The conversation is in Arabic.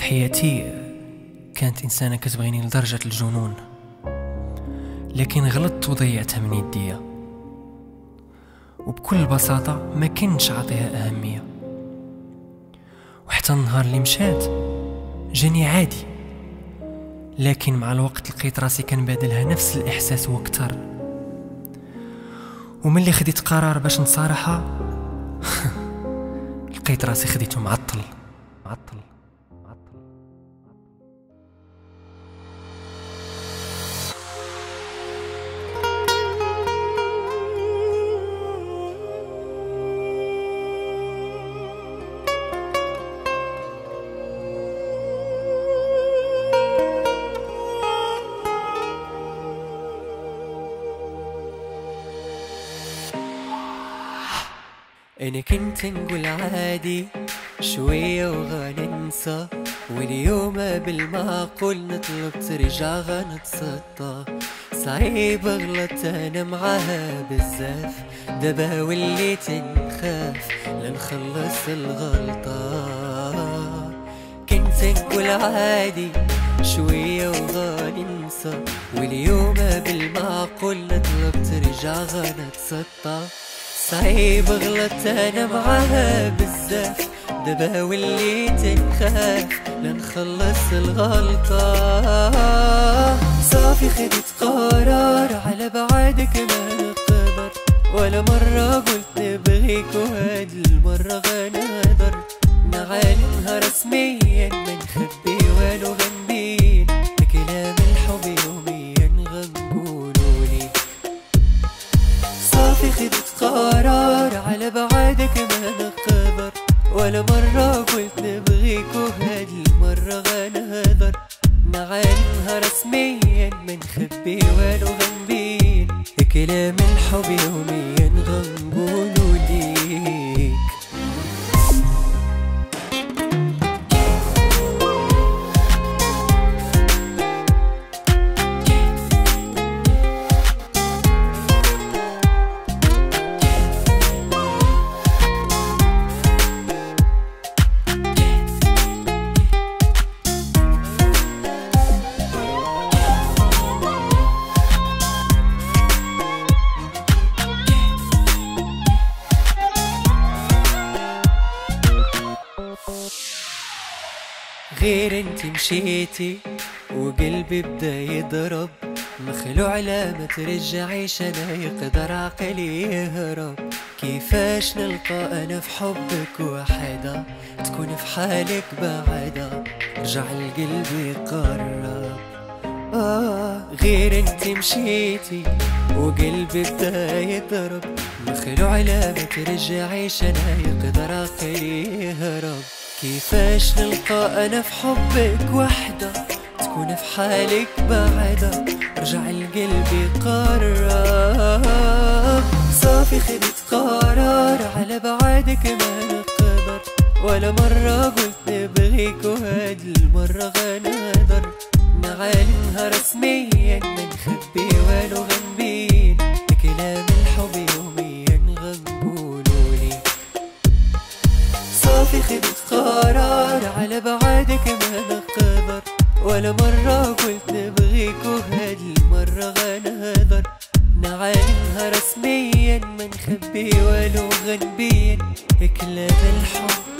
حياتي كانت إنسانة كتبغيني لدرجة الجنون، لكن غلطت وضيعتها من يديا، وبكل بساطة ما كنتش عاطيها أهمية. وحتى النهار اللي مشات جاني عادي، لكن مع الوقت لقيت راسي كنبادلها نفس الإحساس وكتر. وملي خديت قرار باش نصارحها لقيت راسي خديته معطل. أنا كنت نقول عادي شوية وغننسى، واليوم بالمعقول نطلب ترجع غنتسطى. صعيب غلط أنا معاها بزاف، دابا وليت نخاف لنخلص الغلطة. كنت نقول عادي شوية وغننسى، واليوم بالمعقول نطلب ترجع غنتسطى. صعيب غلط أنا معاها بزاف، دابا وليت نخاف لنخلص الغلطة. صافي خدت قرار على بعدك ما نقدر، ولا مرة قلت نبغيك وهاد المرة غنهدر. نعلنها رسميا ما نخبي والو غنبين، كلام الحب يوميا غنقولولي. صافي خدت قرار على بعدك ما نقدر، ولا مرة قلت نبغيك وهاد المرة غنهدر. نعلنها رسميا ما نخبي والو غنبين، كلام الحب يوميا غنقولو ليك. غير انت مشيتي وقلبي بدا يضرب، مخلوع لا ما ترجعيش انا يقدر عقلي يهرب. كيفاش نلقى انا في حبك وحدة تكون في حالك بعدة، رجع القلب يقرب. غير انت مشيتي وقلبي بدا يضرب، مخلوع لا ما ترجعيش انا يقدر عقلي يهرب. كيفاش نلقى انا في حبك وحدة تكون في حالك بعدة، رجع القلب يقرب. صافي خدت قرار على بعدك ما نقدر، ولا مرة قلت نبغيك وهاد المرة غنهدر. نعلنها رسميا ما نخبي والو غنبين، كلام الحب يوميا غنقولولي. صافي خدت قرار على بعدك ما نقدر، ولا مرة قلت نبغيك وهاد المرة غنهدر. نعلنها رسميا ما نخبي والو غنبين، كلام الحب